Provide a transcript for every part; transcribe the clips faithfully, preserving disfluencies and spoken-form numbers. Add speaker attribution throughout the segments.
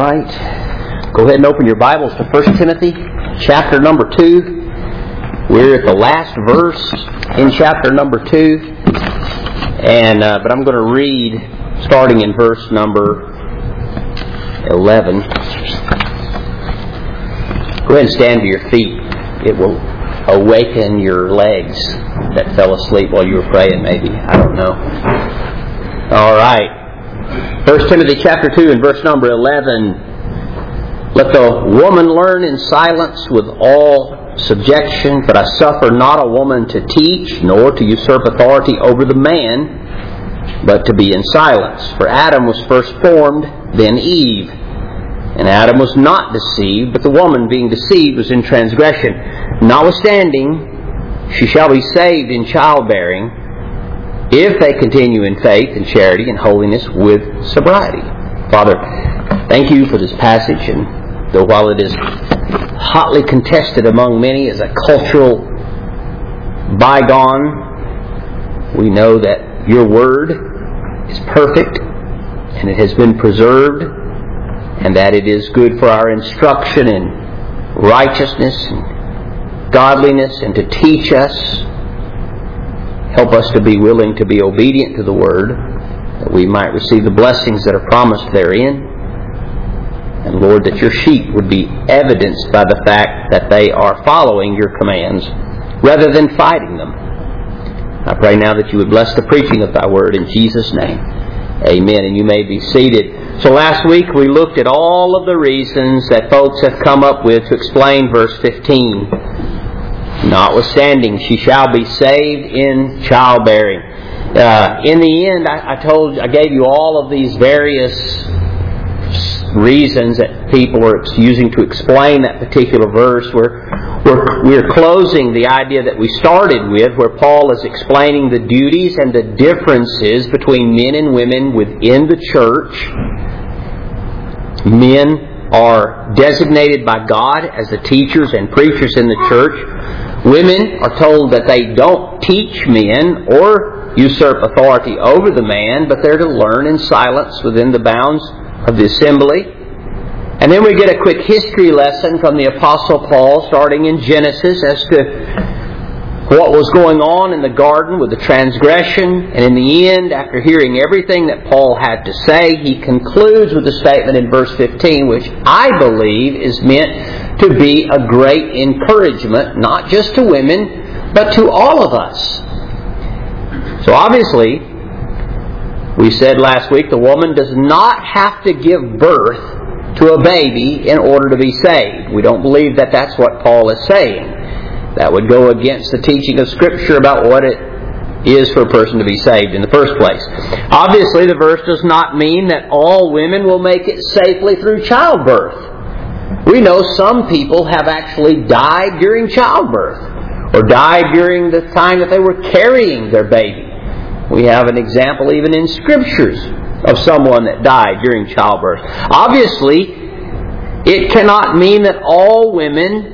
Speaker 1: right. Go ahead and open your Bibles to First Timothy chapter number two. We're at the last verse in chapter number two. And uh, but I'm going to read starting in verse number eleven. Go ahead and stand to your feet. It will awaken your legs that fell asleep while you were praying, maybe. I don't know. All right. First Timothy chapter two and verse number eleven. Let the woman learn in silence with all subjection, for I suffer not a woman to teach, nor to usurp authority over the man, but to be in silence. For Adam was first formed, then Eve. And Adam was not deceived, but the woman being deceived was in transgression. Notwithstanding, she shall be saved in childbearing, if they continue in faith and charity and holiness with sobriety. Father, thank you for this passage, and though while it is hotly contested among many as a cultural bygone, we know that your word is perfect, and it has been preserved, and that it is good for our instruction in righteousness and godliness, and to teach us. Help us to be willing to be obedient to the Word, that we might receive the blessings that are promised therein. And Lord, that your sheep would be evidenced by the fact that they are following your commands rather than fighting them. I pray now that you would bless the preaching of thy Word in Jesus' name. Amen. And you may be seated. So last week we looked at all of the reasons that folks have come up with to explain verse fifteen. Notwithstanding, she shall be saved in childbearing. Uh, in the end, I, I told, I gave you all of these various reasons that people are using to explain that particular verse. We're, we're, we're closing the idea that we started with, where Paul is explaining the duties and the differences between men and women within the church. Men are designated by God as the teachers and preachers in the church. Women are told that they don't teach men or usurp authority over the man, but they're to learn in silence within the bounds of the assembly. And then we get a quick history lesson from the Apostle Paul, starting in Genesis, as to what was going on in the garden with the transgression. And in the end, after hearing everything that Paul had to say, he concludes with a statement in verse fifteen, which I believe is meant to be a great encouragement, not just to women, but to all of us. So obviously, we said last week, the woman does not have to give birth to a baby in order to be saved. We don't believe that that's what Paul is saying. That would go against the teaching of Scripture about what it is for a person to be saved in the first place. Obviously, the verse does not mean that all women will make it safely through childbirth. We know some people have actually died during childbirth, or died during the time that they were carrying their baby. We have an example even in Scriptures of someone that died during childbirth. Obviously, it cannot mean that all women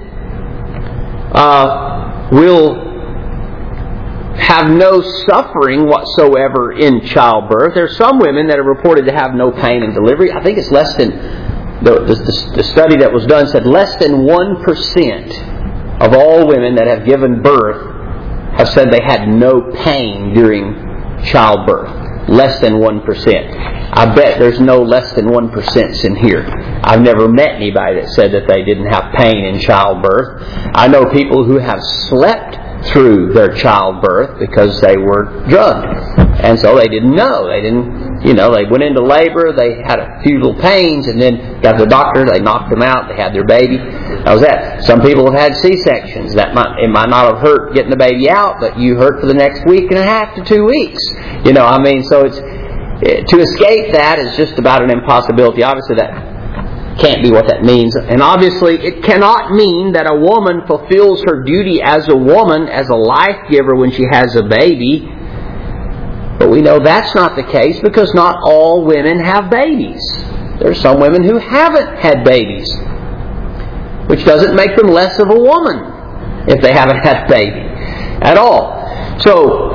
Speaker 1: uh, will have no suffering whatsoever in childbirth. There are some women that are reported to have no pain in delivery. I think it's less than, the, the, the study that was done said less than one percent of all women that have given birth have said they had no pain during childbirth. Less than one percent. I bet there's no less than one percent in here. I've never met anybody that said that they didn't have pain in childbirth. I know people who have slept through their childbirth because they were drugged. And so they didn't know. They didn't, you know, they went into labor, they had a few little pains, and then got to the doctor, they knocked them out, they had their baby. That was that. Some people have had C-sections. That might, it might not have hurt getting the baby out, but you hurt for the next week and a half to two weeks. You know, I mean, so it's, to escape that is just about an impossibility. Obviously that can't be what that means. And obviously it cannot mean that a woman fulfills her duty as a woman, as a life giver when she has a baby. But we know that's not the case because not all women have babies. There are some women who haven't had babies, which doesn't make them less of a woman if they haven't had a baby at all. So,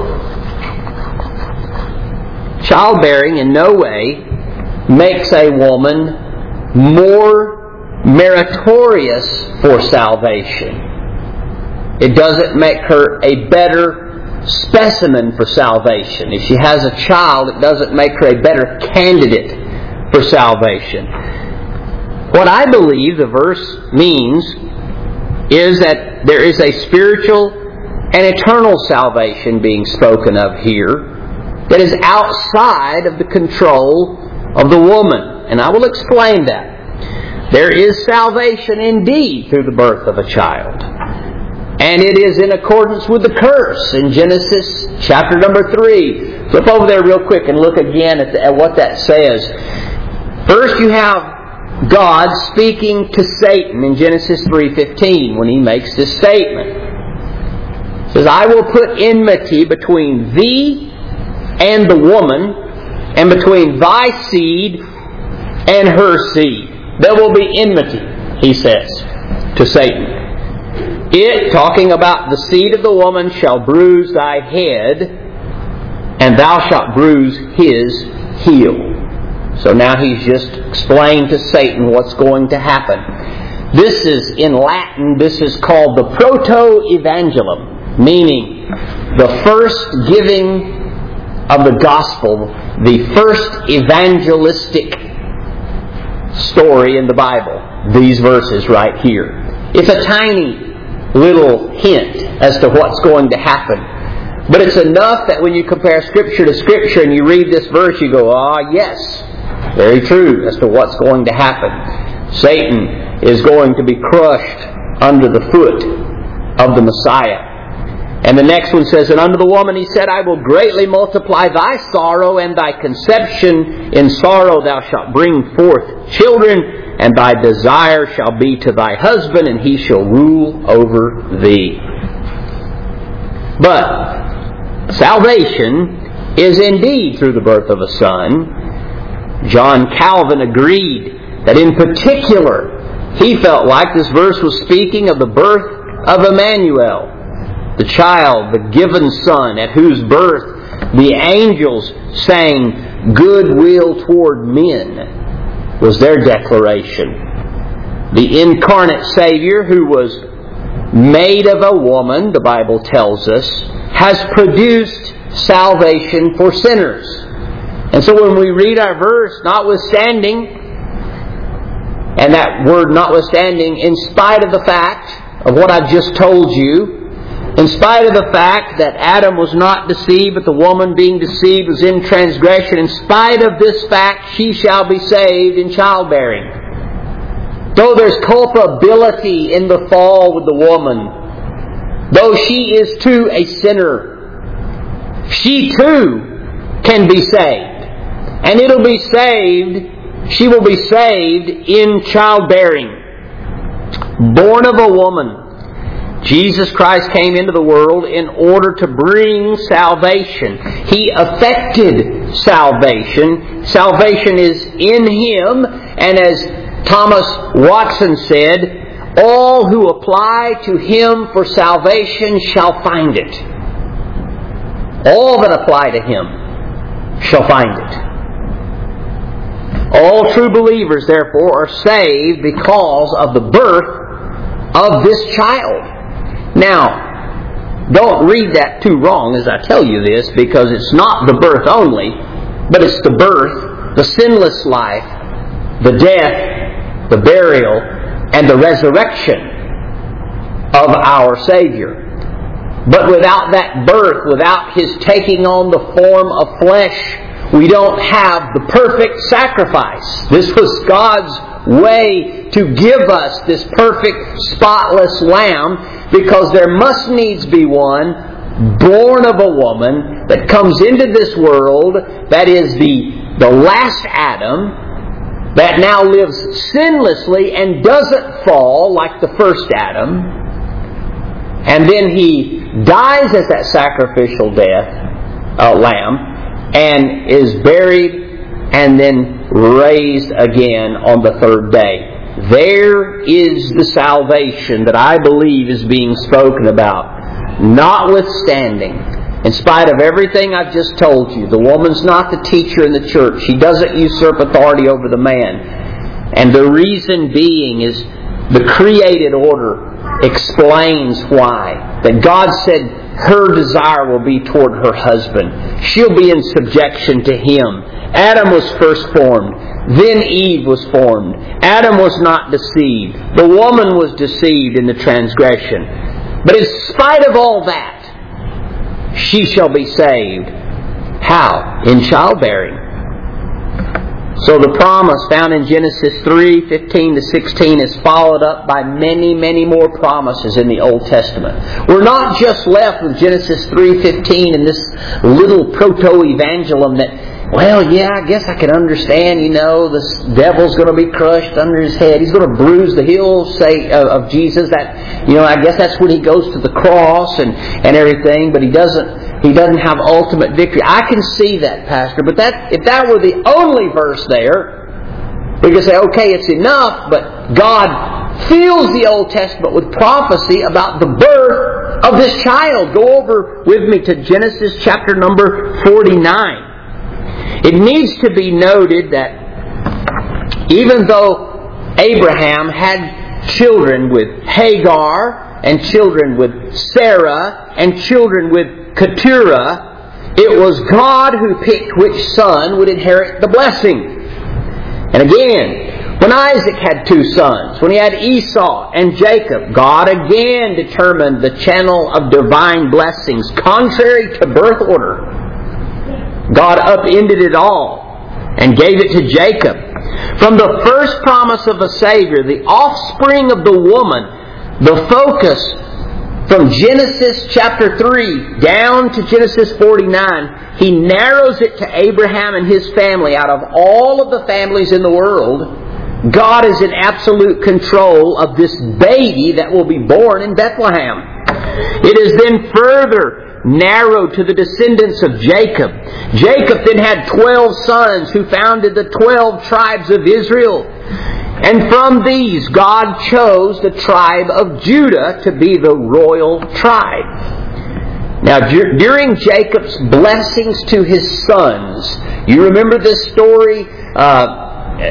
Speaker 1: childbearing in no way makes a woman more meritorious for salvation. It doesn't make her a better specimen for salvation. If she has a child, it doesn't make her a better candidate for salvation. What I believe the verse means is that there is a spiritual and eternal salvation being spoken of here that is outside of the control of the woman. And I will explain that. There is salvation indeed through the birth of a child. And it is in accordance with the curse in Genesis chapter number three. Flip over there real quick and look again at, the, at what that says. First you have God speaking to Satan in Genesis three fifteen when He makes this statement. He says, I will put enmity between thee and the woman, and between thy seed and her seed. There will be enmity, He says to Satan. It, talking about the seed of the woman, shall bruise thy head, and thou shalt bruise his heel. So now He's just explained to Satan what's going to happen. This is, in Latin, this is called the proto-evangelium, meaning the first giving of the gospel, the first evangelistic story in the Bible. These verses right here. It's a tiny little hint as to what's going to happen. But it's enough that when you compare Scripture to Scripture and you read this verse, you go, ah, yes, very true as to what's going to happen. Satan is going to be crushed under the foot of the Messiah. And the next one says, and unto the woman He said, I will greatly multiply thy sorrow and thy conception. In sorrow thou shalt bring forth children, and thy desire shall be to thy husband, and he shall rule over thee. But salvation is indeed through the birth of a son. John Calvin agreed that in particular he felt like this verse was speaking of the birth of Emmanuel, the child, the given son, at whose birth the angels sang goodwill toward men, was their declaration. The incarnate Savior, who was made of a woman, the Bible tells us, has produced salvation for sinners. And so when we read our verse, notwithstanding, and that word notwithstanding, in spite of the fact of what I've just told you, in spite of the fact that Adam was not deceived, but the woman being deceived was in transgression, in spite of this fact, she shall be saved in childbearing. Though there's culpability in the fall with the woman, though she is too a sinner, she too can be saved. And it'll be saved, she will be saved in childbearing. Born of a woman. Jesus Christ came into the world in order to bring salvation. He effected salvation. Salvation is in Him. And as Thomas Watson said, all who apply to Him for salvation shall find it. All that apply to Him shall find it. All true believers, therefore, are saved because of the birth of this child. Now, don't read that too wrong as I tell you this, because it's not the birth only, but it's the birth, the sinless life, the death, the burial, and the resurrection of our Savior. But without that birth, without His taking on the form of flesh, we don't have the perfect sacrifice. This was God's way to give us this perfect, spotless lamb, because there must needs be one born of a woman that comes into this world that is the, the last Adam, that now lives sinlessly and doesn't fall like the first Adam. And then He dies as that sacrificial death, uh, lamb, and is buried and then raised again on the third day. There is the salvation that I believe is being spoken about. Notwithstanding, in spite of everything I've just told you, the woman's not the teacher in the church. She doesn't usurp authority over the man. And the reason being is the created order explains why. That God said her desire will be toward her husband. She'll be in subjection to him. Adam was first formed. Then Eve was formed. Adam was not deceived. The woman was deceived in the transgression. But in spite of all that, she shall be saved. How? In childbearing. So the promise found in Genesis three, fifteen to sixteen is followed up by many, many more promises in the Old Testament. We're not just left with Genesis three fifteen and this little proto-evangelium that, well, yeah, I guess I can understand, you know, this devil's going to be crushed under his head. He's going to bruise the heel, say, of Jesus. That, you know, I guess that's when he goes to the cross and, and everything, but he doesn't He doesn't have ultimate victory. I can see that, Pastor, but that if that were the only verse there, we could say, okay, it's enough, but God fills the Old Testament with prophecy about the birth of this child. Go over with me to Genesis chapter number forty-nine. It needs to be noted that even though Abraham had children with Hagar and children with Sarah and children with Keturah, it was God who picked which son would inherit the blessing. And again, when Isaac had two sons, when he had Esau and Jacob, God again determined the channel of divine blessings contrary to birth order. God upended it all and gave it to Jacob. From the first promise of a Savior, the offspring of the woman, the focus from Genesis chapter three down to Genesis forty-nine, He narrows it to Abraham and his family. Out of all of the families in the world, God is in absolute control of this baby that will be born in Bethlehem. It is then further narrowed to the descendants of Jacob. Jacob then had twelve sons who founded the twelve tribes of Israel. And from these, God chose the tribe of Judah to be the royal tribe. Now, dur- during Jacob's blessings to his sons, you remember this story? Uh,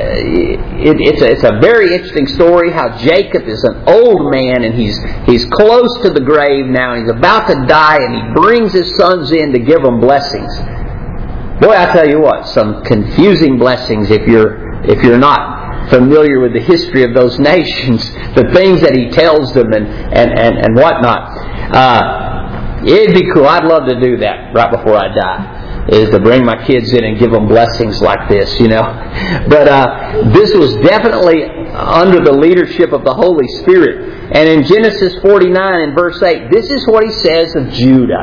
Speaker 1: it, it's, a, it's a very interesting story how Jacob is an old man and he's he's close to the grave now. He's about to die and he brings his sons in to give them blessings. Boy, I tell you what, some confusing blessings if you're if you're not familiar with the history of those nations, the things that he tells them and, and, and, and whatnot. Uh, it'd be cool. I'd love to do that right before I die, is to bring my kids in and give them blessings like this, you know. But uh, this was definitely under the leadership of the Holy Spirit. And in Genesis forty-nine and verse eight, this is what he says of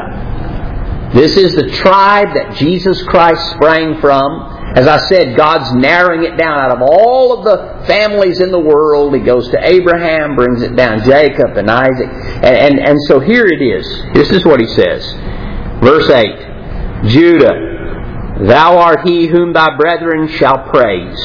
Speaker 1: Judah. This is the tribe that Jesus Christ sprang from. As I said, God's narrowing it down. Out of all of the families in the world, He goes to Abraham, brings it down Jacob and Isaac. And, and, and so here it is. This is what He says. Verse eight. Judah, thou art he whom thy brethren shall praise.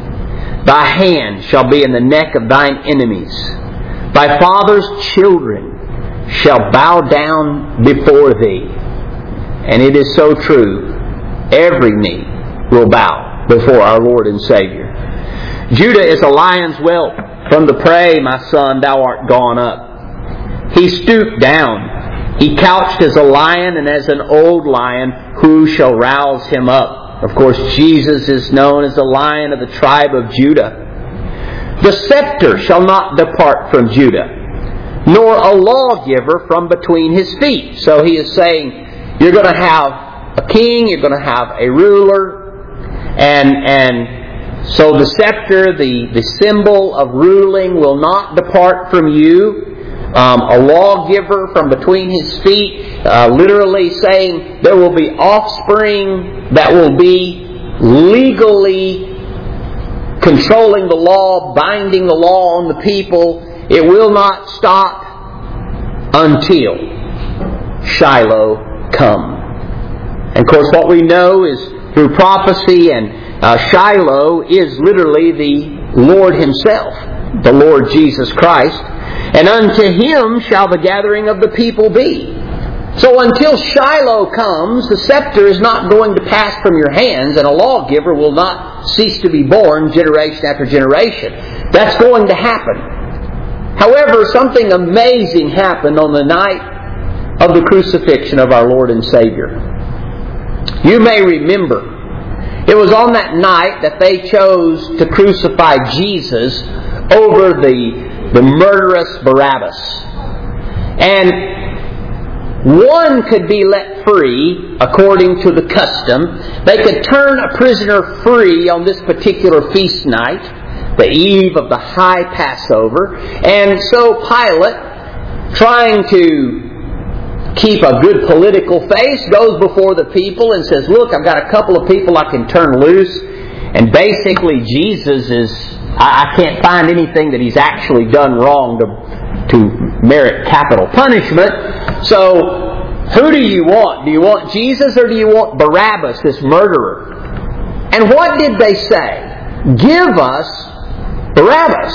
Speaker 1: Thy hand shall be in the neck of thine enemies. Thy father's children shall bow down before thee. And it is so true. Every knee will bow before our Lord and Savior. Judah is a lion's whelp. From the prey, my son, thou art gone up. He stooped down. He couched as a lion, and as an old lion, who shall rouse him up? Of course, Jesus is known as the Lion of the tribe of Judah. The scepter shall not depart from Judah, nor a lawgiver from between his feet. So he is saying, you're going to have a king, you're going to have a ruler, And and so the scepter, the, the symbol of ruling, will not depart from you. Um, a lawgiver from between his feet, uh, literally saying there will be offspring that will be legally controlling the law, binding the law on the people. It will not stop until Shiloh come. And of course what we know is through prophecy, and uh, Shiloh is literally the Lord Himself, the Lord Jesus Christ. And unto Him shall the gathering of the people be. So until Shiloh comes, the scepter is not going to pass from your hands, and a lawgiver will not cease to be born generation after generation. That's going to happen. However, something amazing happened on the night of the crucifixion of our Lord and Savior. You may remember, it was on that night that they chose to crucify Jesus over the, the murderous Barabbas. And one could be let free according to the custom. They could turn a prisoner free on this particular feast night, the eve of the high Passover. And so Pilate, trying to keep a good political face, goes before the people and says, look, I've got a couple of people I can turn loose. And basically Jesus is, I, I can't find anything that he's actually done wrong to, to merit capital punishment. So, who do you want? Do you want Jesus or do you want Barabbas, this murderer? And what did they say? Give us Barabbas.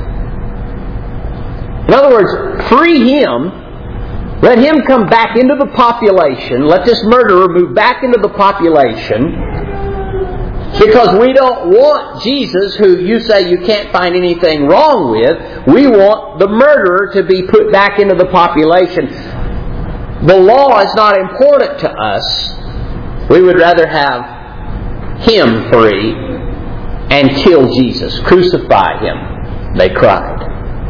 Speaker 1: In other words, free him. Let him come back into the population. Let this murderer move back into the population. Because we don't want Jesus, who you say you can't find anything wrong with. We want the murderer to be put back into the population. The law is not important to us. We would rather have him free and kill Jesus. Crucify him, they cried.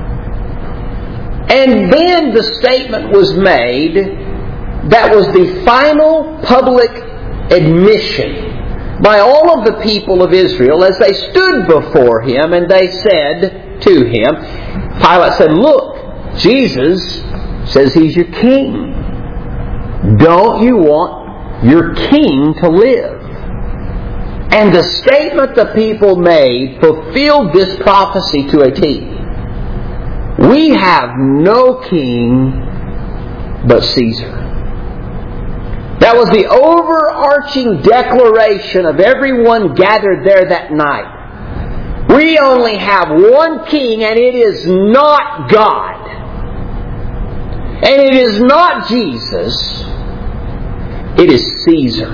Speaker 1: And then the statement was made that was the final public admission by all of the people of Israel as they stood before him, and they said to him, Pilate said, look, Jesus says he's your king. Don't you want your king to live? And the statement the people made fulfilled this prophecy to a T. We have no king but Caesar. That was the overarching declaration of everyone gathered there that night. We only have one king, and it is not God. And it is not Jesus. It is Caesar.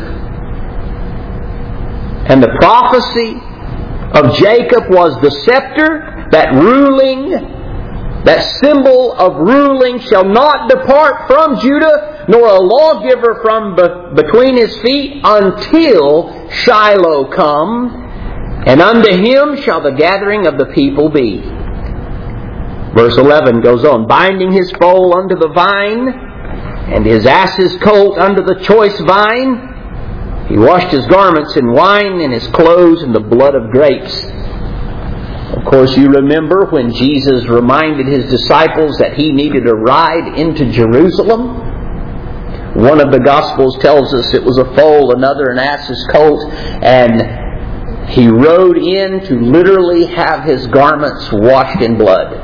Speaker 1: And the prophecy of Jacob was the scepter, that ruling, that symbol of ruling shall not depart from Judah, nor a lawgiver from be- between his feet, until Shiloh come, and unto him shall the gathering of the people be. Verse eleven goes on, binding his foal unto the vine, and his ass's colt unto the choice vine. He washed his garments in wine, and his clothes in the blood of grapes. Of course, you remember when Jesus reminded his disciples that he needed a ride into Jerusalem. One of the Gospels tells us it was a foal, another an ass's colt, and he rode in to literally have his garments washed in blood.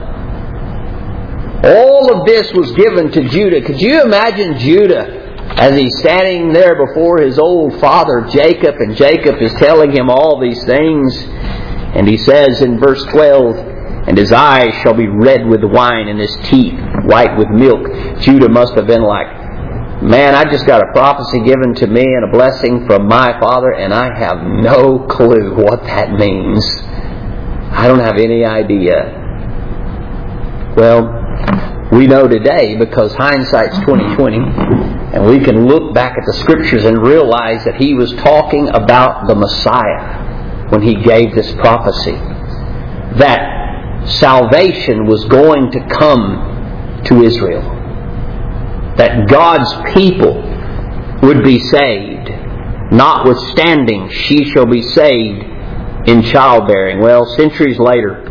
Speaker 1: All of this was given to Judah. Could you imagine Judah as he's standing there before his old father Jacob, and Jacob is telling him all these things? And he says in verse twelve, and his eyes shall be red with wine, and his teeth white with milk. Judah must have been like, man, I just got a prophecy given to me and a blessing from my father, and I have no clue what that means. I don't have any idea. Well, we know today, because hindsight's twenty twenty, and we can look back at the Scriptures and realize that he was talking about the Messiah when he gave this prophecy, that salvation was going to come to Israel, that God's people would be saved, notwithstanding she shall be saved in childbearing. Well, centuries later,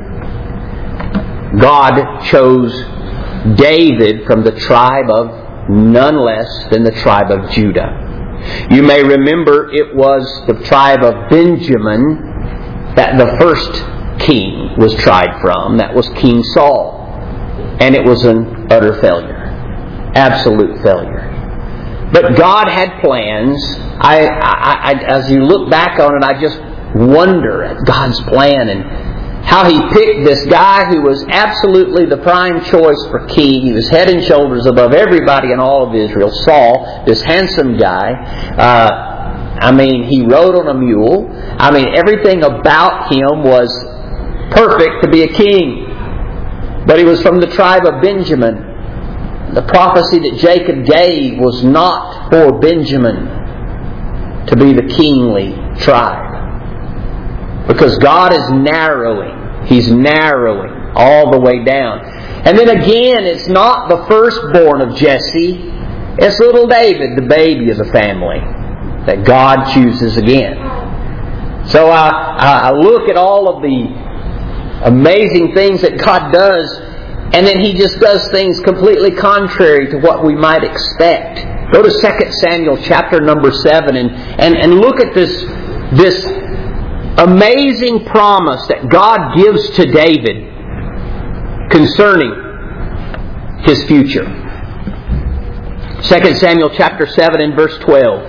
Speaker 1: God chose David from the tribe of none less than the tribe of Judah. You may remember it was the tribe of Benjamin that the first king was tried from. That was King Saul. And it was an utter failure. Absolute failure. But God had plans. I, I, I, as you look back on it, I just wonder at God's plan. And how he picked this guy who was absolutely the prime choice for king. He was head and shoulders above everybody in all of Israel. Saul, this handsome guy. Uh, I mean, he rode on a mule. I mean, everything about him was perfect to be a king. But he was from the tribe of Benjamin. The prophecy that Jacob gave was not for Benjamin to be the kingly tribe. Because God is narrowing. He's narrowing all the way down. And then again, it's not the firstborn of Jesse. It's little David, the baby of the family, that God chooses again. So I, I look at all of the amazing things that God does, and then He just does things completely contrary to what we might expect. Go to Second Samuel chapter number seven and, and, and look at this, this amazing promise that God gives to David concerning his future. Second Samuel chapter seven and verse twelve.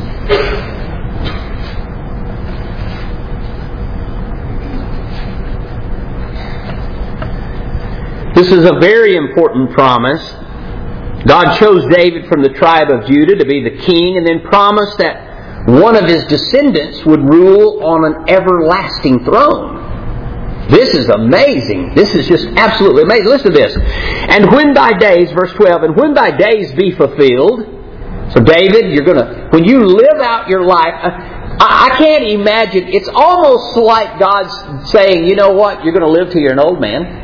Speaker 1: This is a very important promise. God chose David from the tribe of Judah to be the king, and then promised that one of his descendants would rule on an everlasting throne. This is amazing. This is just absolutely amazing. Listen to this. And when thy days, verse twelve, and when thy days be fulfilled. So David, you're going to, when you live out your life, I, I can't imagine, it's almost like God's saying, you know what, you're going to live till you're an old man.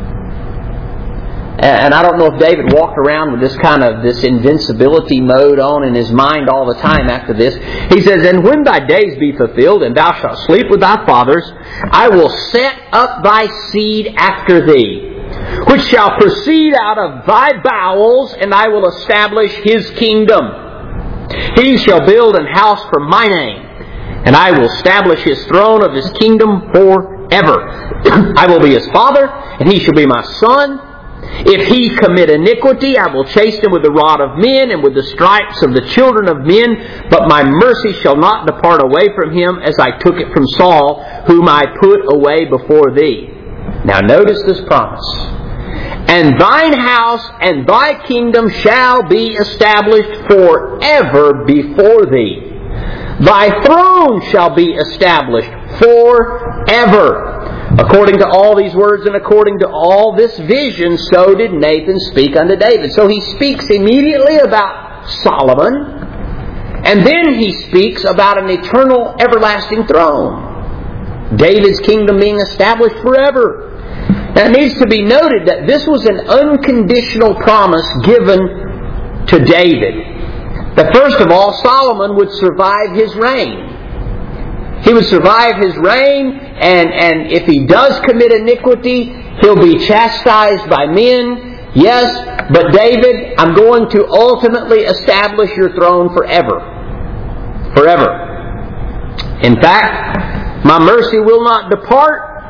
Speaker 1: And I don't know if David walked around with this kind of, this invincibility mode on in his mind all the time after this. He says, and when thy days be fulfilled, and thou shalt sleep with thy fathers, I will set up thy seed after thee, which shall proceed out of thy bowels, and I will establish his kingdom. He shall build an house for my name, and I will establish his throne of his kingdom forever. I will be his father, and he shall be my son. If he commit iniquity, I will chase him with the rod of men and with the stripes of the children of men. But my mercy shall not depart away from him, as I took it from Saul, whom I put away before thee. Now notice this promise. And thine house and thy kingdom shall be established forever before thee. Thy throne shall be established forever. According to all these words and according to all this vision, so did Nathan speak unto David. So he speaks immediately about Solomon, and then he speaks about an eternal, everlasting throne. David's kingdom being established forever. Now it needs to be noted that this was an unconditional promise given to David. That first of all, Solomon would survive his reign. He would survive his reign, and, and if he does commit iniquity, he'll be chastised by men. Yes, but David, I'm going to ultimately establish your throne forever. Forever. In fact, my mercy will not depart.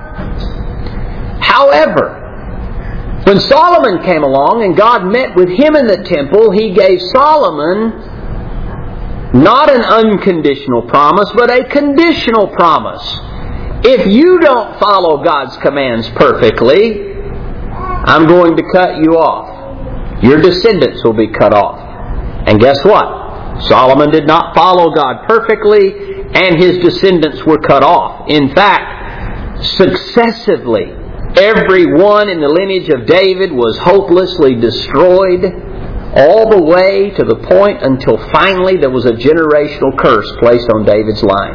Speaker 1: However, when Solomon came along and God met with him in the temple, He gave Solomon not an unconditional promise, but a conditional promise. If you don't follow God's commands perfectly, I'm going to cut you off. Your descendants will be cut off. And guess what? Solomon did not follow God perfectly, and his descendants were cut off. In fact, successively, everyone in the lineage of David was hopelessly destroyed, all the way to the point until finally there was a generational curse placed on David's line,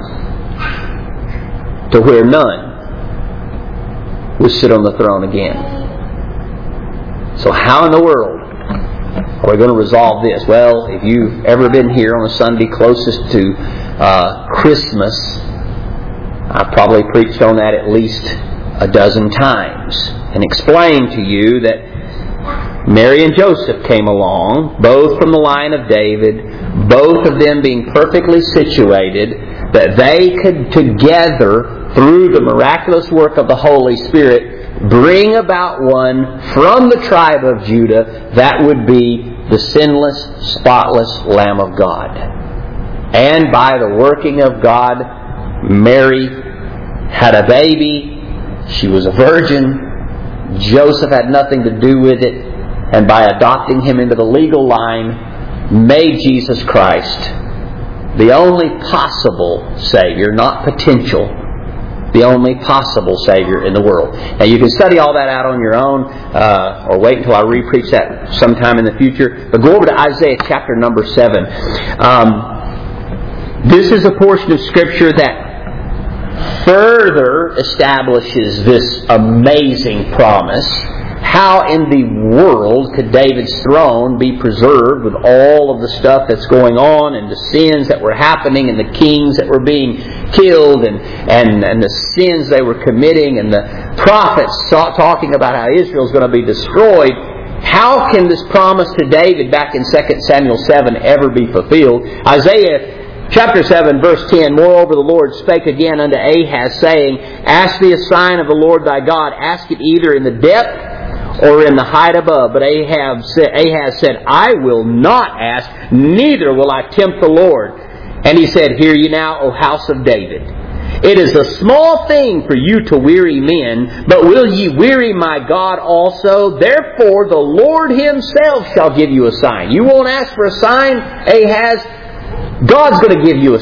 Speaker 1: to where none would sit on the throne again. So how in the world are we going to resolve this? Well, if you've ever been here on a Sunday closest to uh, Christmas, I've probably preached on that at least a dozen times and explained to you that Mary and Joseph came along, both from the line of David, both of them being perfectly situated, that they could together, through the miraculous work of the Holy Spirit, bring about one from the tribe of Judah that would be the sinless, spotless Lamb of God. And by the working of God, Mary had a baby, She was a virgin. Joseph had nothing to do with it. And by adopting him into the legal line, made Jesus Christ the only possible Savior, not potential, the only possible Savior in the world. Now you can study all that out on your own, uh, or wait until I re-preach that sometime in the future. But go over to Isaiah chapter number seven. Um, this is a portion of Scripture that further establishes this amazing promise. How in the world could David's throne be preserved with all of the stuff that's going on and the sins that were happening and the kings that were being killed and, and, and the sins they were committing and the prophets talking about how Israel's going to be destroyed? How can this promise to David back in Second Samuel seven ever be fulfilled? Isaiah chapter seven verse ten, Moreover the Lord spake again unto Ahaz, saying, Ask thee a sign of the Lord thy God, ask it either in the depth or in the height above. But Ahaz said, Ahaz said, I will not ask, neither will I tempt the Lord. And he said, Hear ye now, O house of David. It is a small thing for you to weary men, but will ye weary my God also? Therefore the Lord Himself shall give you a sign. You won't ask for a sign, Ahaz? God's going to give you a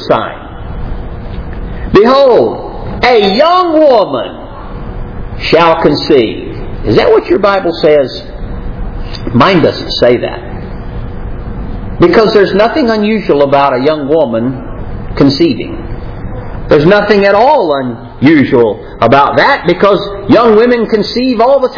Speaker 1: sign. Behold, a young woman shall conceive. Is that what your Bible says? Mine doesn't say that. Because there's nothing unusual about a young woman conceiving. There's nothing at all unusual about that, because young women conceive all the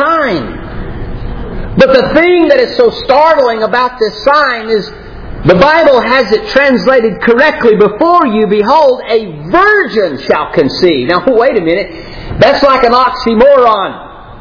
Speaker 1: time. But the thing that is so startling about this sign is the Bible has it translated correctly before you. Behold, a virgin shall conceive. Now, wait a minute. That's like an oxymoron.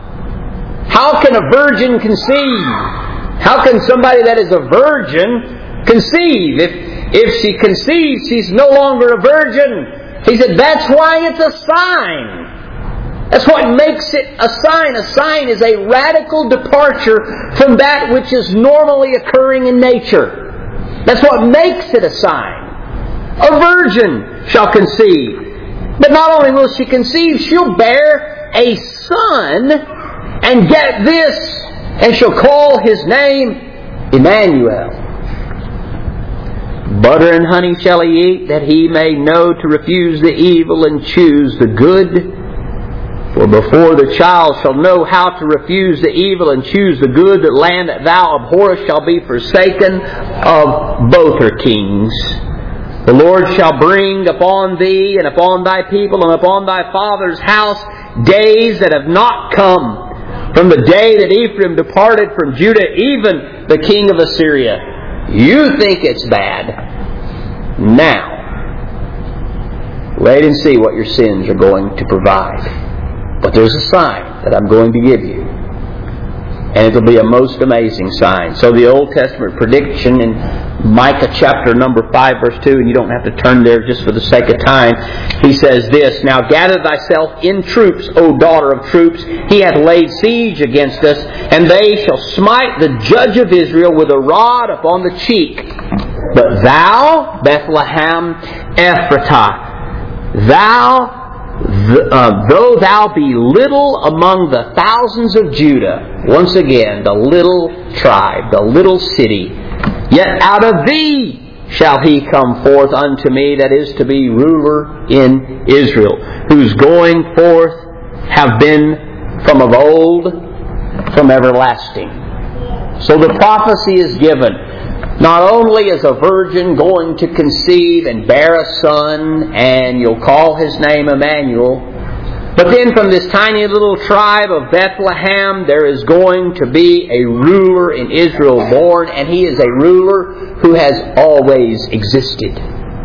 Speaker 1: How can a virgin conceive? How can somebody that is a virgin conceive? If, if she conceives, she's no longer a virgin. He said, that's why it's a sign. That's what makes it a sign. A sign is a radical departure from that which is normally occurring in nature. That's what makes it a sign. A virgin shall conceive. But not only will she conceive, she'll bear a son. And get this, and shall call His name Emmanuel. Butter and honey shall He eat, that He may know to refuse the evil and choose the good. For before the child shall know how to refuse the evil and choose the good, the land that thou abhorrest shall be forsaken of both her kings. The Lord shall bring upon thee and upon thy people and upon thy father's house days that have not come, from the day that Ephraim departed from Judah, even the king of Assyria. You think it's bad. Now, wait and see what your sins are going to provide. But there's a sign that I'm going to give you. And it'll be a most amazing sign. So the Old Testament prediction in Micah chapter number five verse two, and you don't have to turn there just for the sake of time. He says this, Now gather thyself in troops, O daughter of troops. He hath laid siege against us, and they shall smite the judge of Israel with a rod upon the cheek. But thou, Bethlehem Ephratah, thou, Uh, though thou be little among the thousands of Judah, once again, the little tribe, the little city, yet out of thee shall he come forth unto me that is to be ruler in Israel, whose going forth have been from of old, from everlasting. So the prophecy is given. Not only is a virgin going to conceive and bear a son, and you'll call his name Emmanuel, but then from this tiny little tribe of Bethlehem, there is going to be a ruler in Israel born, and he is a ruler who has always existed.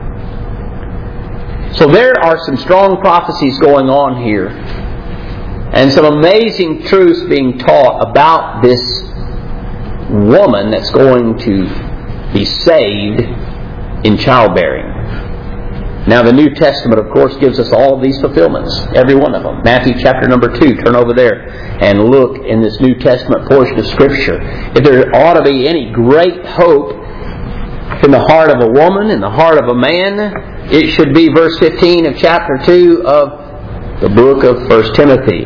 Speaker 1: So there are some strong prophecies going on here, and some amazing truths being taught about this woman that's going to be saved in childbearing. Now the New Testament, of course, gives us all of these fulfillments, every one of them. Matthew chapter number two, turn over there and look in this New Testament portion of Scripture. If there ought to be any great hope in the heart of a woman, in the heart of a man, it should be verse fifteen of chapter two of the book of First Timothy.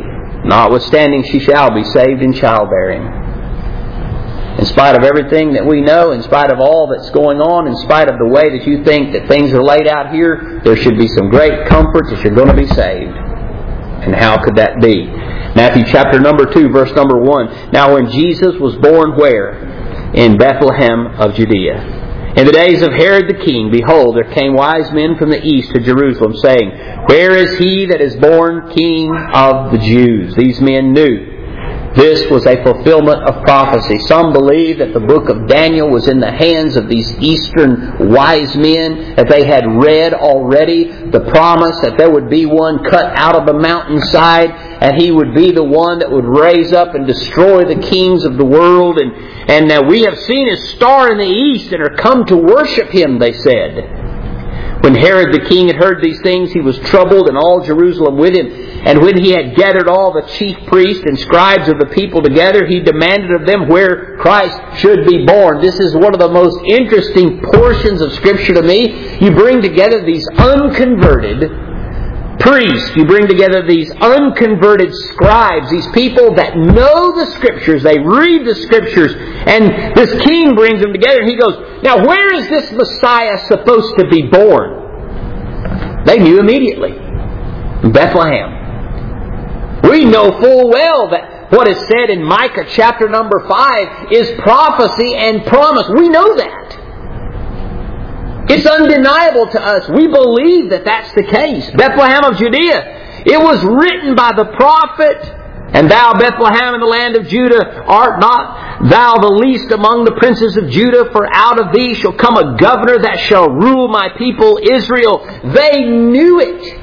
Speaker 1: Notwithstanding, she shall be saved in childbearing. In spite of everything that we know, in spite of all that's going on, in spite of the way that you think that things are laid out here, there should be some great comfort that you're going to be saved. And how could that be? Matthew chapter number two, verse number one. Now when Jesus was born where? In Bethlehem of Judea. In the days of Herod the king, behold, there came wise men from the east to Jerusalem, saying, Where is he that is born King of the Jews? These men knew this was a fulfillment of prophecy. Some believe that the book of Daniel was in the hands of these eastern wise men, that they had read already the promise that there would be one cut out of the mountainside, and he would be the one that would raise up and destroy the kings of the world. And, and uh, we have seen his star in the east and are come to worship him, they said. When Herod the king had heard these things, he was troubled, and all Jerusalem with him. And when he had gathered all the chief priests and scribes of the people together, he demanded of them where Christ should be born. This is one of the most interesting portions of Scripture to me. You bring together these unconverted priests. You bring together these unconverted scribes, these people that know the Scriptures. They read the Scriptures. And this king brings them together and he goes, Now where is this Messiah supposed to be born? They knew immediately. In Bethlehem. We know full well that what is said in Micah chapter number five is prophecy and promise. We know that. It's undeniable to us. We believe that that's the case. Bethlehem of Judea. It was written by the prophet, And thou, Bethlehem, in the land of Judah, art not thou the least among the princes of Judah, for out of thee shall come a governor that shall rule my people Israel. They knew it.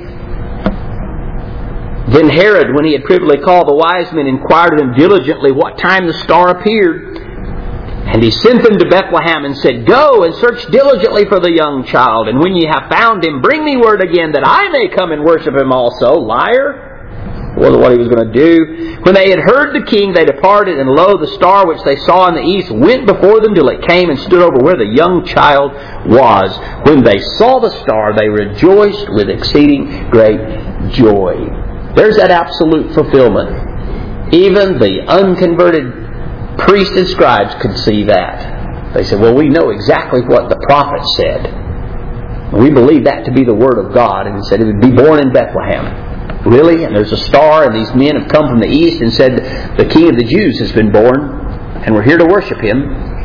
Speaker 1: Then Herod, when he had privily called the wise men, inquired of them diligently what time the star appeared. And he sent them to Bethlehem and said, Go and search diligently for the young child, and when ye have found him, bring me word again, that I may come and worship him also. Liar! Was what he was going to do. When they had heard the king, they departed, and lo, the star which they saw in the east went before them till it came and stood over where the young child was. When they saw the star, they rejoiced with exceeding great joy. There's that absolute fulfillment. Even the unconverted priests and scribes could see that. They said, well, we know exactly what the prophet said. We believe that to be the word of God. And he said it would be born in Bethlehem. Really? And there's a star, and these men have come from the east and said, the King of the Jews has been born, and we're here to worship him.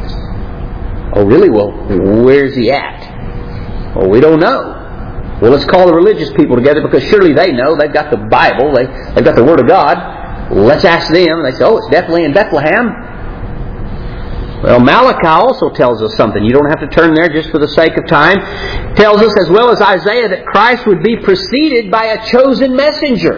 Speaker 1: Oh, really? Well, where's he at? Well, we don't know. Well, let's call the religious people together, because surely they know. They've got the Bible. They, they've got the Word of God. Let's ask them. And they say, oh, it's definitely in Bethlehem. Well, Malachi also tells us something. You don't have to turn there just for the sake of time. It tells us, as well as Isaiah, that Christ would be preceded by a chosen messenger.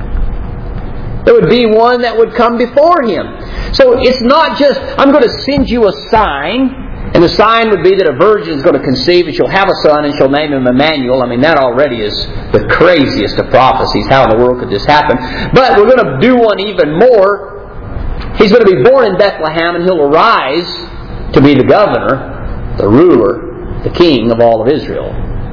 Speaker 1: There would be one that would come before him. So it's not just, I'm going to send you a sign, and the sign would be that a virgin is going to conceive, and she'll have a son, and she'll name him Emmanuel. I mean, that already is the craziest of prophecies. How in the world could this happen? But we're going to do one even more. He's going to be born in Bethlehem, and he'll arise to be the governor, the ruler, the king of all of Israel.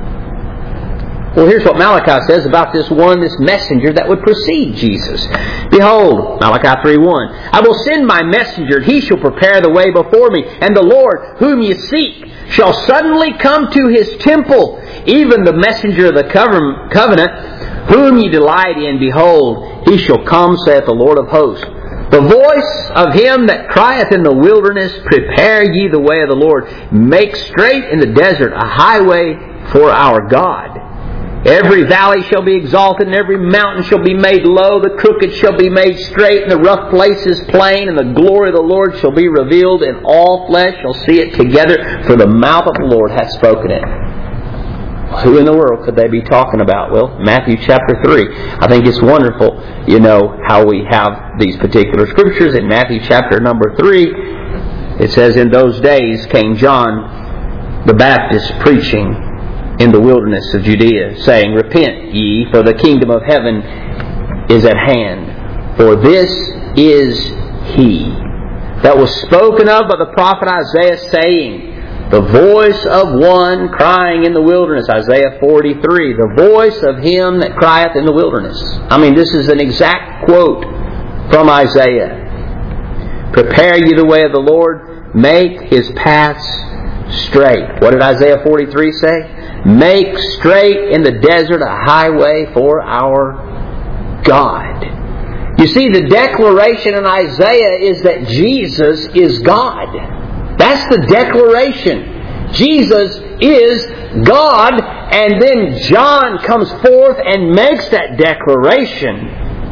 Speaker 1: Well, here's what Malachi says about this one, this messenger that would precede Jesus. Behold, Malachi three one, I will send my messenger, and he shall prepare the way before me. And the Lord, whom ye seek, shall suddenly come to his temple, even the messenger of the covenant, whom ye delight in. Behold, he shall come, saith the Lord of hosts. The voice of him that crieth in the wilderness, prepare ye the way of the Lord. Make straight in the desert a highway for our God. Every valley shall be exalted, and every mountain shall be made low. The crooked shall be made straight, and the rough places plain. And the glory of the Lord shall be revealed, and all flesh shall see it together. For the mouth of the Lord hath spoken it. Who in the world could they be talking about? Well, Matthew chapter three. I think it's wonderful, you know, how we have these particular scriptures. In Matthew chapter number three, it says, In those days came John the Baptist preaching in the wilderness of Judea, saying, Repent ye, for the kingdom of heaven is at hand. For this is he that was spoken of by the prophet Isaiah, saying, The voice of one crying in the wilderness, Isaiah forty-three, the voice of him that crieth in the wilderness. I mean, this is an exact quote from Isaiah. Prepare ye the way of the Lord, make His paths straight. What did Isaiah forty-three say? Make straight in the desert a highway for our God. You see, the declaration in Isaiah is that Jesus is God. That's the declaration. Jesus is God. And then John comes forth and makes that declaration,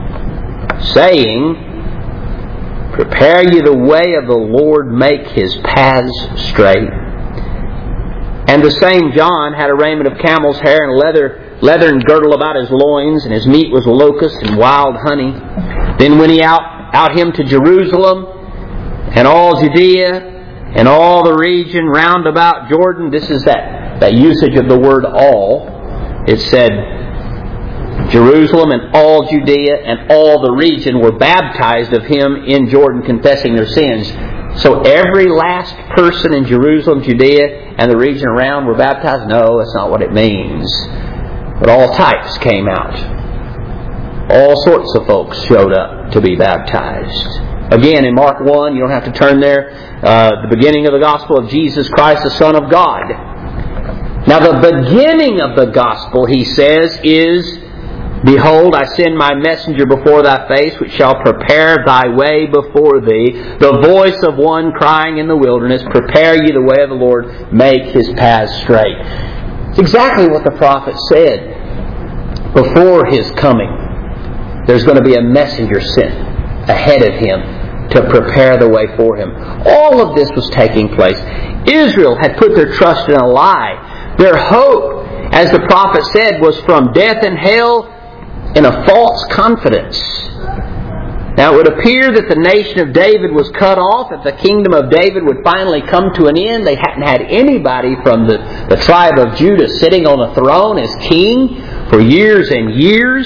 Speaker 1: saying, prepare ye the way of the Lord, make His paths straight. And the same John had a raiment of camel's hair and a leather, leathern girdle about his loins, and his meat was locust and wild honey. Then went he out, out him to Jerusalem, and all Judea, and all the region round about Jordan. This is that, that usage of the word all. It said, Jerusalem and all Judea and all the region were baptized of him in Jordan, confessing their sins. So every last person in Jerusalem, Judea, and the region around were baptized? No, that's not what it means. But all types came out. All sorts of folks showed up to be baptized. Again, in Mark one, you don't have to turn there, uh, the beginning of the gospel of Jesus Christ, the Son of God. Now the beginning of the gospel, he says, is, behold, I send my messenger before thy face, which shall prepare thy way before thee. The voice of one crying in the wilderness, prepare ye the way of the Lord, make His paths straight. It's exactly what the prophet said. Before His coming, there's going to be a messenger sent ahead of Him to prepare the way for Him. All of this was taking place. Israel had put their trust in a lie. Their hope, as the prophet said, was from death and hell in a false confidence. Now it would appear that the nation of David was cut off, that the kingdom of David would finally come to an end. They hadn't had anybody from the, the tribe of Judah sitting on a throne as king for years and years.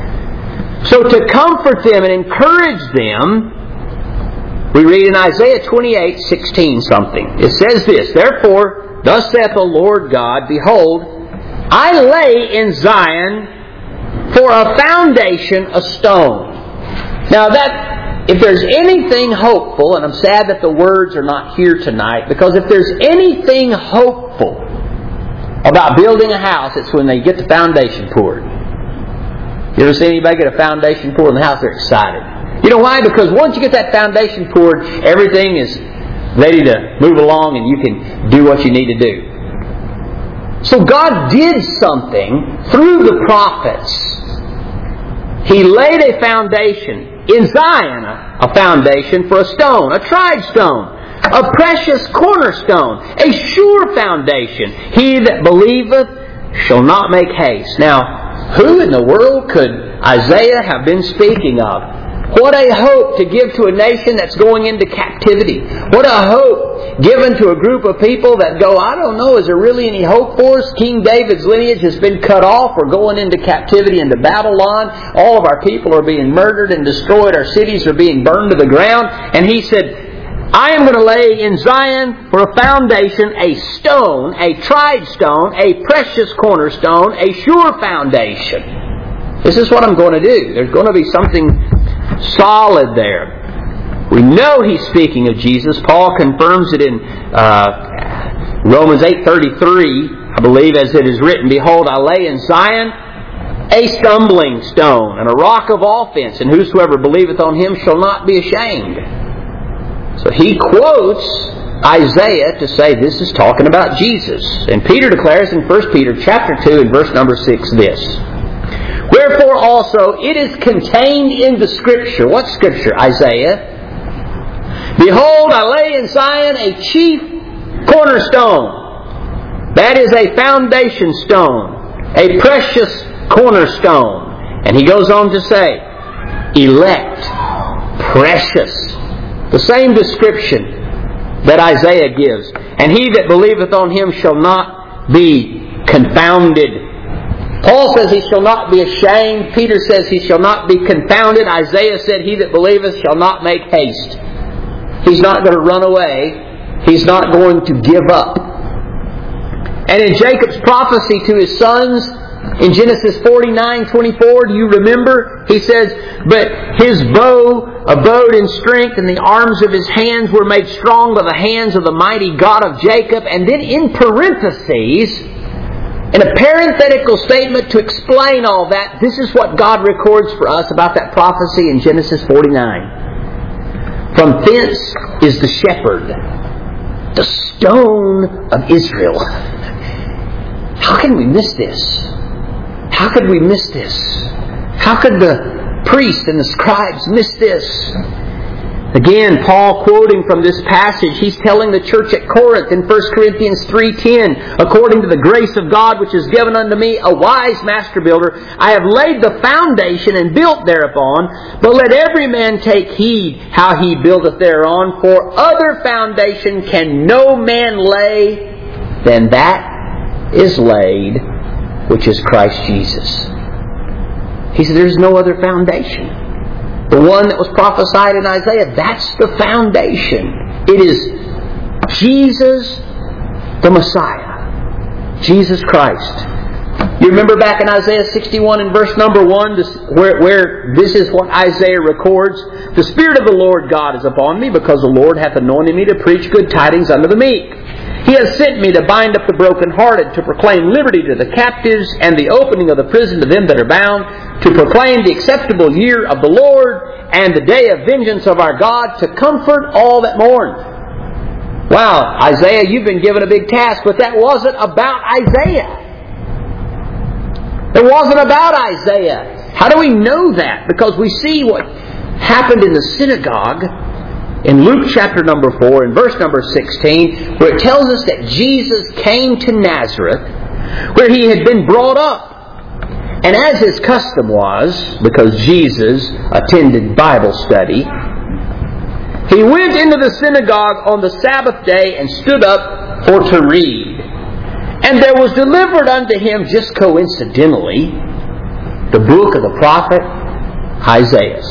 Speaker 1: So to comfort them and encourage them, we read in Isaiah twenty-eight sixteen something. It says this, therefore, thus saith the Lord God, behold, I lay in Zion for a foundation a stone. Now that, if there's anything hopeful, and I'm sad that the words are not here tonight, because if there's anything hopeful about building a house, it's when they get the foundation poured. You ever see anybody get a foundation poured in the house? They're excited. You know why? Because once you get that foundation poured, everything is ready to move along and you can do what you need to do. So God did something through the prophets. He laid a foundation in Zion, a foundation for a stone, a tried stone, a precious cornerstone, a sure foundation. He that believeth shall not make haste. Now, who in the world could Isaiah have been speaking of? What a hope to give to a nation that's going into captivity. What a hope given to a group of people that go, I don't know, is there really any hope for us? King David's lineage has been cut off. We're going into captivity into Babylon. All of our people are being murdered and destroyed. Our cities are being burned to the ground. And he said, I am going to lay in Zion for a foundation, a stone, a tried stone, a precious cornerstone, a sure foundation. This is what I'm going to do. There's going to be something solid there. We know he's speaking of Jesus. Paul confirms it in uh, Romans eight thirty-three, I believe, as it is written, behold, I lay in Zion a stumbling stone and a rock of offense, and whosoever believeth on him shall not be ashamed. So he quotes Isaiah to say this is talking about Jesus. And Peter declares in First Peter chapter two and verse number six this. Wherefore also it is contained in the Scripture. What Scripture? Isaiah. Behold, I lay in Zion a chief cornerstone. That is a foundation stone. A precious cornerstone. And he goes on to say, elect, precious. The same description that Isaiah gives. And he that believeth on him shall not be confounded. Paul says he shall not be ashamed. Peter says he shall not be confounded. Isaiah said he that believeth shall not make haste. He's not going to run away. He's not going to give up. And in Jacob's prophecy to his sons, In Genesis forty-nine twenty-four, do you remember? He says, "But his bow abode in strength, and the arms of his hands were made strong by the hands of the mighty God of Jacob." And then in parentheses, in a parenthetical statement to explain all that, this is what God records for us about that prophecy in Genesis forty-nine. "From thence is the shepherd, the stone of Israel." How can we miss this? How could we miss this? How could the priests and the scribes miss this? Again, Paul quoting from this passage, he's telling the church at Corinth in First Corinthians three ten, "According to the grace of God which is given unto me, a wise master builder, I have laid the foundation and built thereupon. But let every man take heed how he buildeth thereon. For other foundation can no man lay than that is laid, which is Christ Jesus." He said there's no other foundation. The one that was prophesied in Isaiah, that's the foundation. It is Jesus the Messiah. Jesus Christ. You remember back in Isaiah sixty-one and verse number one, where, where this is what Isaiah records. "The Spirit of the Lord God is upon me, because the Lord hath anointed me to preach good tidings unto the meek. He has sent me to bind up the brokenhearted, to proclaim liberty to the captives, and the opening of the prison to them that are bound, to proclaim the acceptable year of the Lord, and the day of vengeance of our God, to comfort all that mourn." Wow, Isaiah, you've been given a big task, but that wasn't about Isaiah. It wasn't about Isaiah. How do we know that? Because we see what happened in the synagogue in Luke chapter number four, in verse number sixteen, where it tells us that Jesus came to Nazareth, where he had been brought up. And as his custom was, because Jesus attended Bible study, he went into the synagogue on the Sabbath day and stood up for to read. And there was delivered unto him, just coincidentally, the book of the prophet Isaiah.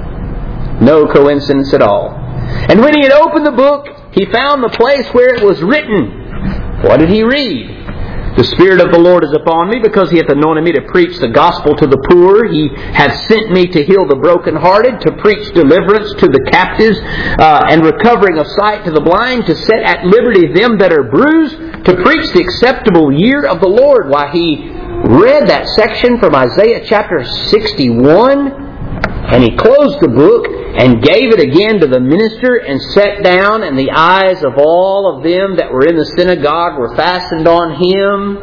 Speaker 1: No coincidence at all. And when he had opened the book, he found the place where it was written. What did he read? "The Spirit of the Lord is upon me, because He hath anointed me to preach the gospel to the poor. He hath sent me to heal the brokenhearted, to preach deliverance to the captives, uh, and recovering of sight to the blind, to set at liberty them that are bruised, to preach the acceptable year of the Lord." Why, he read that section from Isaiah chapter sixty-one, and he closed the book and gave it again to the minister and sat down, and the eyes of all of them that were in the synagogue were fastened on him.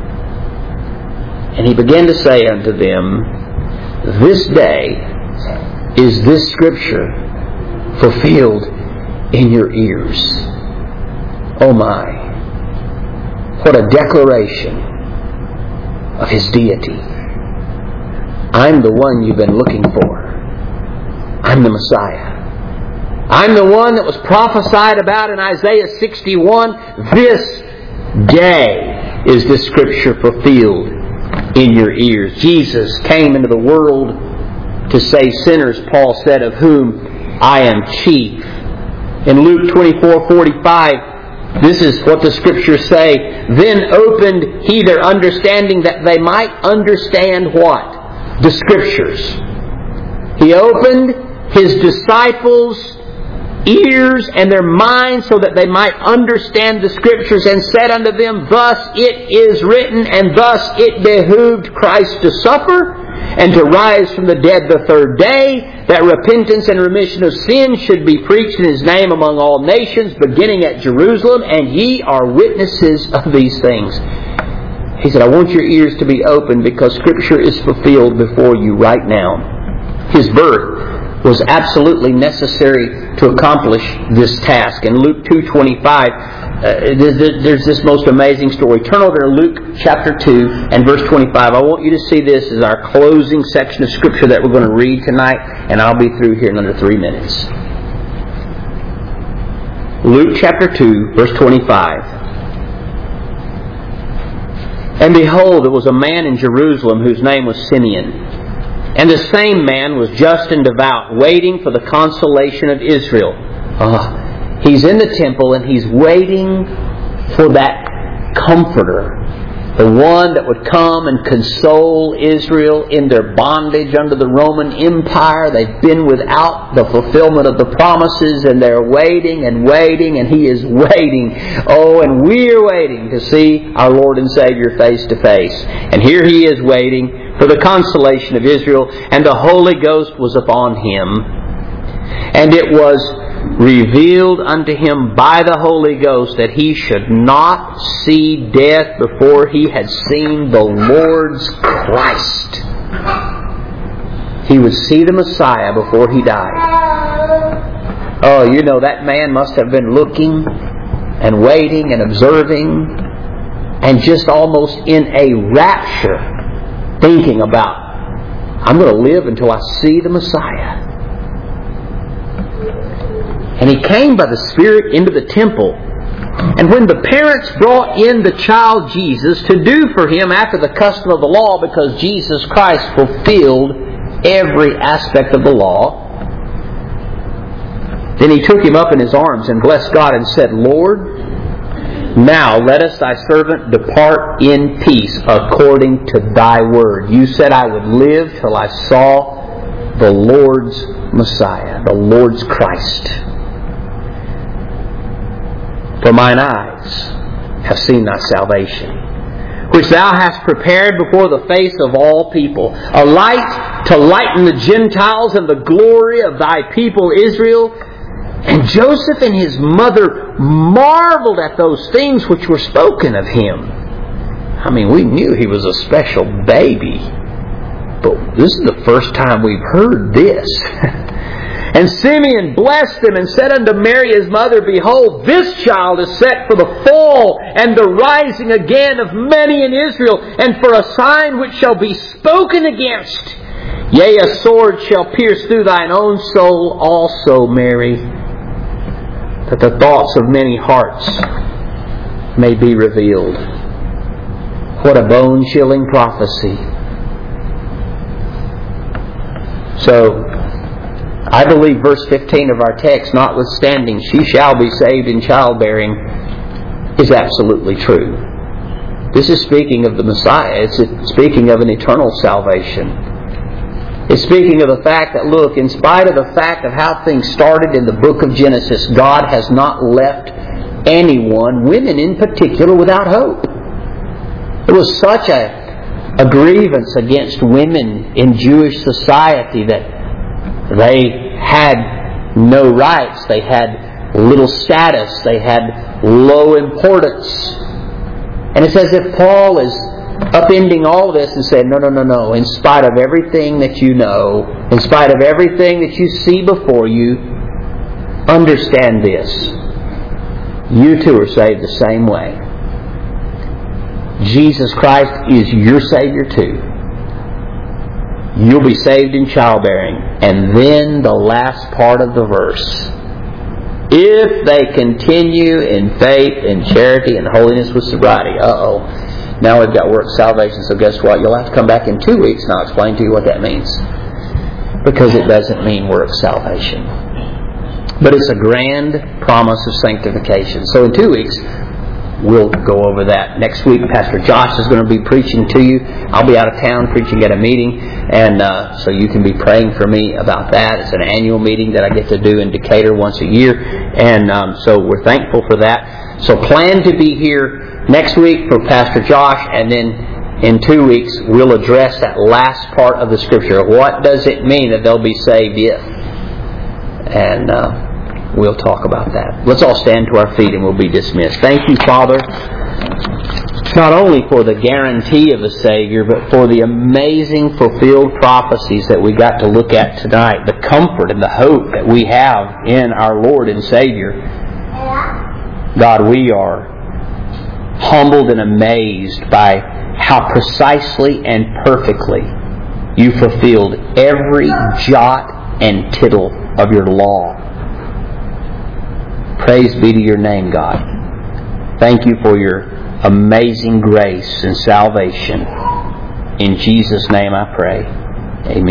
Speaker 1: And he began to say unto them, "This day is this scripture fulfilled in your ears." Oh my! What a declaration of His deity. I'm the one you've been looking for. I'm the Messiah. I'm the one that was prophesied about in Isaiah sixty-one. This day is this scripture fulfilled in your ears. Jesus came into the world to save sinners, Paul said, of whom I am chief. In Luke twenty-four forty-five, this is what the scriptures say. "Then opened He their understanding, that they might understand" what? The scriptures. He opened His disciples' ears and their minds so that they might understand the scriptures, and said unto them, "Thus it is written, and thus it behooved Christ to suffer, and to rise from the dead the third day, that repentance and remission of sins should be preached in His name among all nations, beginning at Jerusalem, and ye are witnesses of these things." He said, I want your ears to be open, because Scripture is fulfilled before you right now. His birth was absolutely necessary to accomplish this task. In Luke two twenty-five, uh, there's this most amazing story. Turn over to Luke chapter two and verse twenty-five. I want you to see this as our closing section of Scripture that we're going to read tonight, and I'll be through here in under three minutes. Luke chapter two, verse twenty-five. "And behold, there was a man in Jerusalem whose name was Simeon. And the same man was just and devout, waiting for the consolation of Israel." Oh, he's in the temple and he's waiting for that Comforter the one that would come and console Israel in their bondage under the Roman Empire. They've been without the fulfillment of the promises, and they're waiting and waiting, and He is waiting. Oh, and we're waiting to see our Lord and Savior face to face. And here He is waiting for the consolation of Israel, and the Holy Ghost was upon Him. And it was revealed unto Him by the Holy Ghost that He should not see death before He had seen the Lord's Christ. He would see the Messiah before He died. Oh, you know, that man must have been looking and waiting and observing and just almost in a rapture, thinking about, I'm going to live until I see the Messiah. And He came by the Spirit into the temple. And when the parents brought in the child Jesus to do for Him after the custom of the law, because Jesus Christ fulfilled every aspect of the law, then He took Him up in His arms and blessed God and said, Lord, now let us Thy servant depart in peace according to Thy word. You said I would live till I saw the Lord's Messiah, the Lord's Christ. For mine eyes have seen Thy salvation, which Thou hast prepared before the face of all people, a light to lighten the Gentiles and the glory of Thy people Israel. And Joseph and his mother marveled at those things which were spoken of Him. I mean, we knew He was a special baby, but this is the first time we've heard this. And Simeon blessed them and said unto Mary his mother, Behold, this child is set for the fall and the rising again of many in Israel, and for a sign which shall be spoken against. Yea, a sword shall pierce through thine own soul also, Mary, that the thoughts of many hearts may be revealed. What a bone-chilling prophecy. So, I believe verse fifteen of our text, notwithstanding, she shall be saved in childbearing, is absolutely true. This is speaking of the Messiah. It's speaking of an eternal salvation. It's speaking of the fact that, look, in spite of the fact of how things started in the book of Genesis, God has not left anyone, women in particular, without hope. There was such a, a grievance against women in Jewish society that they had no rights, they had little status, they had low importance. And it's as if Paul is upending all this and saying, no, no, no, no. In spite of everything that you know, in spite of everything that you see before you, understand this. You too are saved the same way. Jesus Christ is your Savior too. You'll be saved in childbearing. And then the last part of the verse. If they continue in faith and charity and holiness with sobriety. Uh-oh. Now we've got work salvation, so guess what? You'll have to come back in two weeks and I'll explain to you what that means. Because it doesn't mean work salvation. But it's a grand promise of sanctification. So in two weeks, we'll go over that. Next week, Pastor Josh is going to be preaching to you. I'll be out of town preaching at a meeting, and uh, so you can be praying for me about that. It's an annual meeting that I get to do in Decatur once a year, and um, so we're thankful for that. So plan to be here next week for Pastor Josh, and then in two weeks we'll address that last part of the Scripture. What does it mean that they'll be saved if? And Uh, We'll talk about that. Let's all stand to our feet and we'll be dismissed. Thank you, Father, not only for the guarantee of the Savior, but for the amazing fulfilled prophecies that we got to look at tonight. The comfort and the hope that we have in our Lord and Savior. God, we are humbled and amazed by how precisely and perfectly You fulfilled every jot and tittle of Your law. Praise be to Your name, God. Thank You for Your amazing grace and salvation. In Jesus' name I pray. Amen.